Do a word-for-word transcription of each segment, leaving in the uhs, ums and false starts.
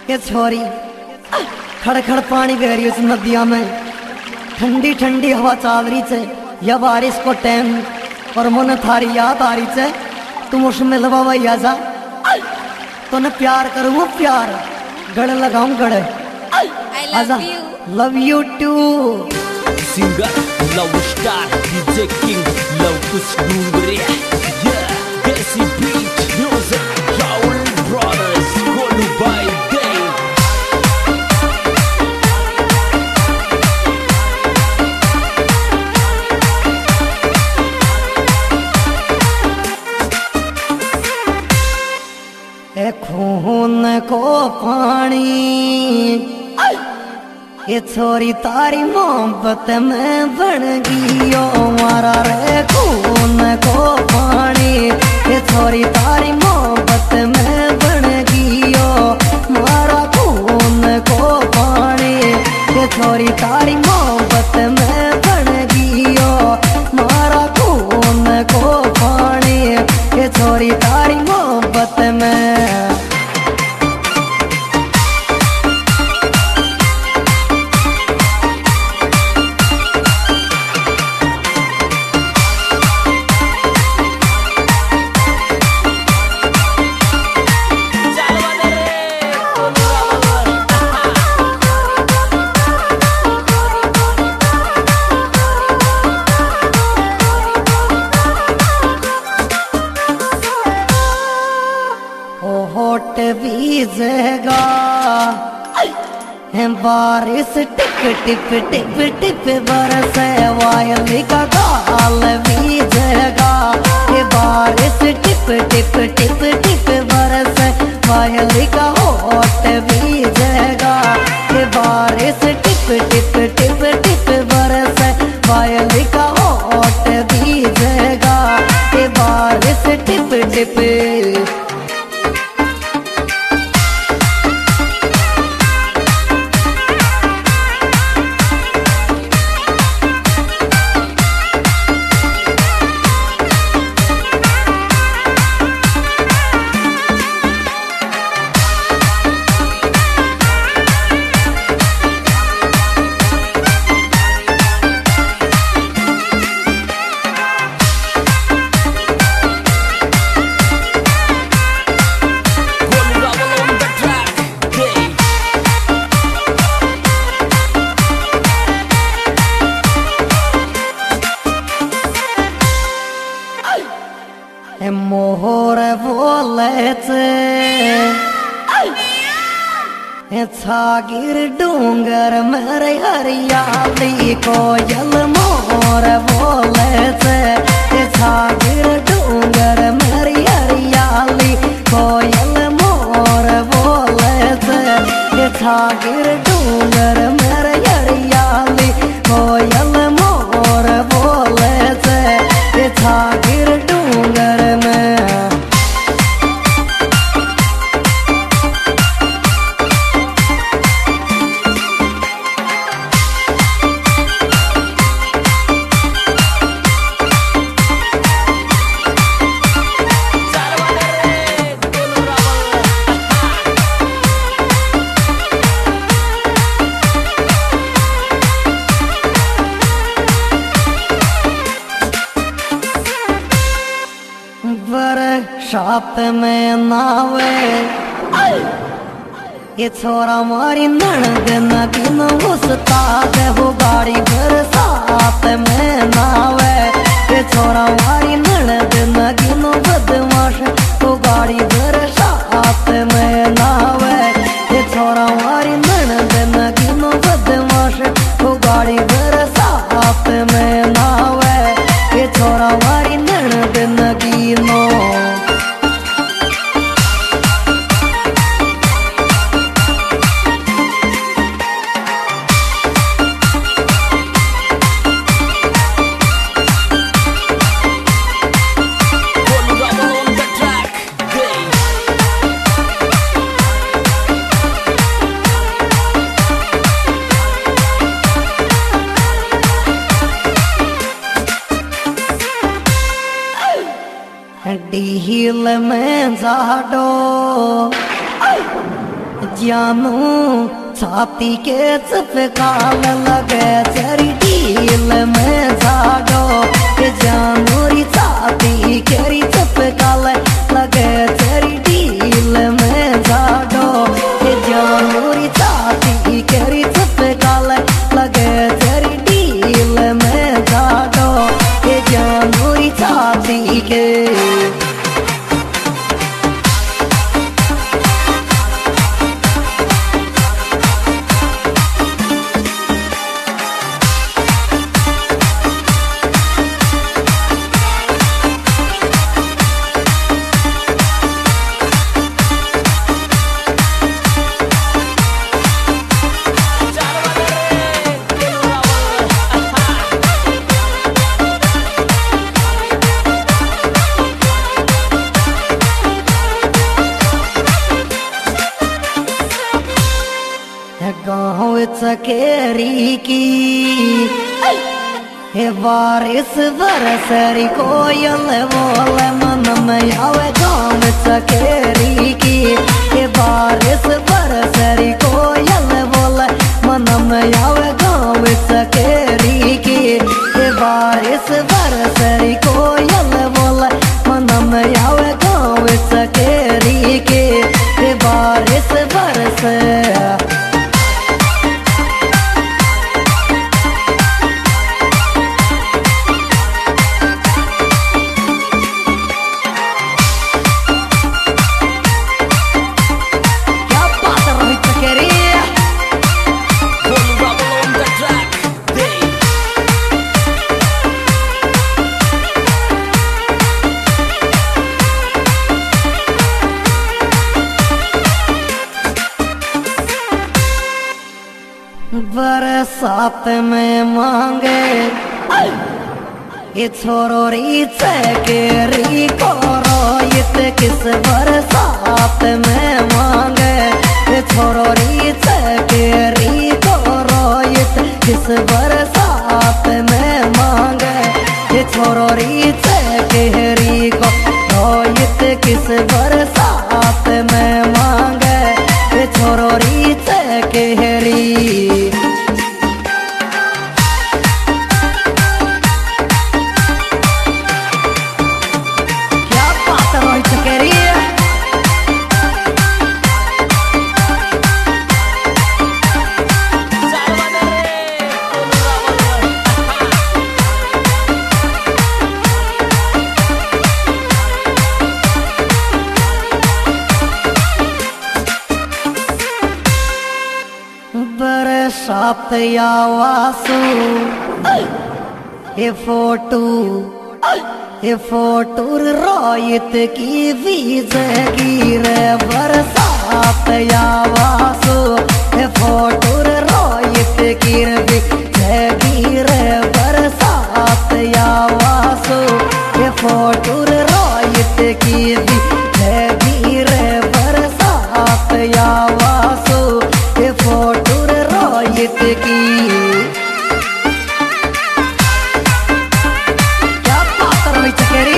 ये छोरी खड़खड़ पानी बह रही उस नदिया में, ठंडी ठंडी हवा चाल रही है, या बारिश को टाइम और मन थारी याद आ रही है, तुम उसमें लबावैया जा तो न प्यार करूँ प्यार गड़ लगाऊं गड़े आजा love you too singer love star DJ king love कुछ डूंगरे या desi beat music Rahul brothers Golu बाय डे ए खून को पानी ये छोरी तारी मोहब्बत में बन गयो मारा रे खून को पानी, ये छोरी तारी मोहब्बत में बन गयो मारा खून को पानी, ये छोरी तारी मोहब्बत में बन गयो मारा खून को पानी, ये छोरी तारी मोहब्बत में। होट बीजेगा बारिश टिप टिप टिप टिप बरसे वायली का गाल बीजेगा, ये बारिश टिप टिप टिप टिप बरसे वायली का होट बीजेगा, ये बारिश टिप टिप टिप टिप बरसे वायली का होट बीजेगा, ये बारिश टिप टिप। मोहर बोले छागिर डूंगर मेरे हरियाली कोयल मोहर बोले छागिर डूंगर मेरी हरियाली कोयल मोहर बोले छागिर डूंगर मेरे हरियाली कोयल मोहर बोले छागिर डूंगर में। बरसात में नावे ये छोरा मारी ननद नगिन उस्ताद हो गाड़ी बरसात में नावे, ये छोरा मारी ननद नगिन बदमाश हो गाड़ी बरसात में नावे, ये छोरा मारी ननद नगिन बदमाश हो गाड़ी बरसात में नावे, ये छोरा मारी ननद नगिनो। डील में जाडो जानू छाती के चपकाल लगे चरी ढील में जागो जानू री छाती केरी चपकाल लगे चरी ढील में जागो जानू री छाती केरी चपकाल लगे चरी ढील में जागो जानू री छाती के गाँव चकेरी की हे बारिश बरसरी कोयल बोल मन में आवे गाँव चकेरी की हे बारिश बरसरी कोयल बोल मन में आवे गाँव चकेरी की हे बारिश बरसरी कोयल बोल मन में आवे गाँव चकेरी की हे बारिश बरस बरसात में मांगे ये छोरो री चकेरी को रोहित किस बरसात में मांगे ये छोरो री चकेरी को रोहित किस बरसात में मांगे ये छोरो री चकेरी को रोहित किस बरसात में मांगे ये छोरो री चकेरी बरसात या वासु ये फोटो ये फोटो रोहित की बीज गिर बरसात या वासु ये फोटो रोहित की बीज गिर बरसात या वासु ये फोटो रोहित की बीज गिर बरसात या वासु ये फोटो रोहित की क्या बात रोहित चकेरी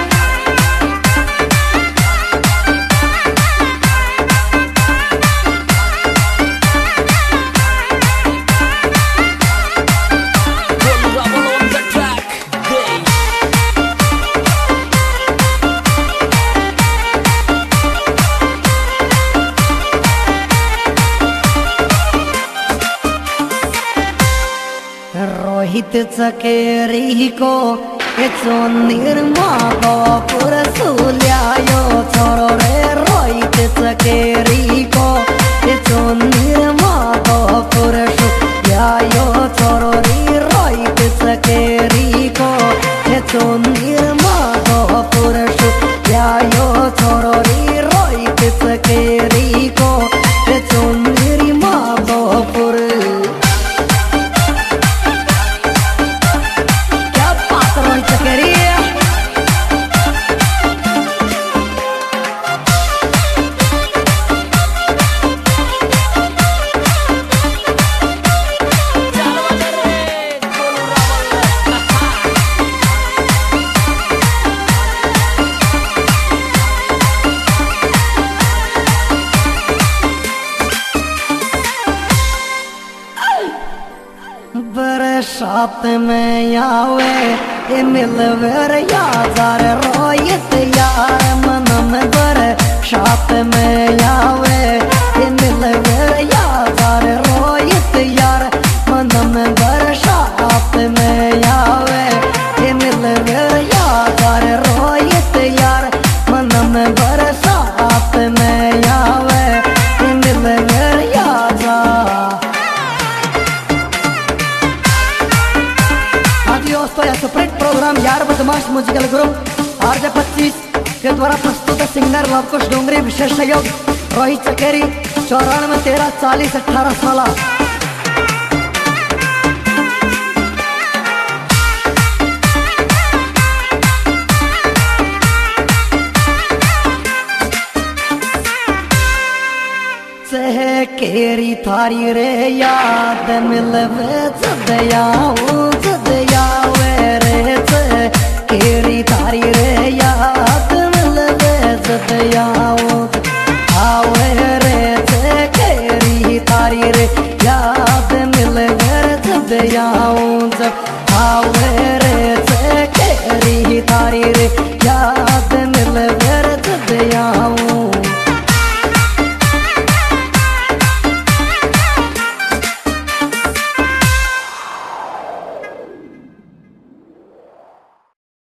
रोहित चकेरी को निर्मा गोपुर सुल्यायो छोरो रे रोहित चकेरी को निर्मा गोपुर सुल्यायो छोरो रे रोहित चकेरी को निर्मा गोपुर सुल्यायो छोरो रे रोहित चकेरी को निर्मा गोपुर साथ में आवे ये मिलवर यार रोयत यार मन में बर साथ में आवे ये मिलवर यार रोयत यार मन में बर साथ में आवे ये मिलवर यार रोयत यार मन में बर साथ में आवे ये मिलवर यार। दोस्तों यह सुपरहिट प्रोग्राम यार बदमाश म्यूजिकल ग्रुप आरजे पच्चीस के द्वारा प्रस्तुत है सिंगर लवकुश डोंगरी, विशेष सहयोग रोहित चकेरी चौरानवे तेरह चालीस अठारह सोलह। केरी थारी रे याद मिलवे जदयाऊ जदयावे रे केरी थारी रे याद मिलवे जदयाऊ आवे रे केरी थारी रे याद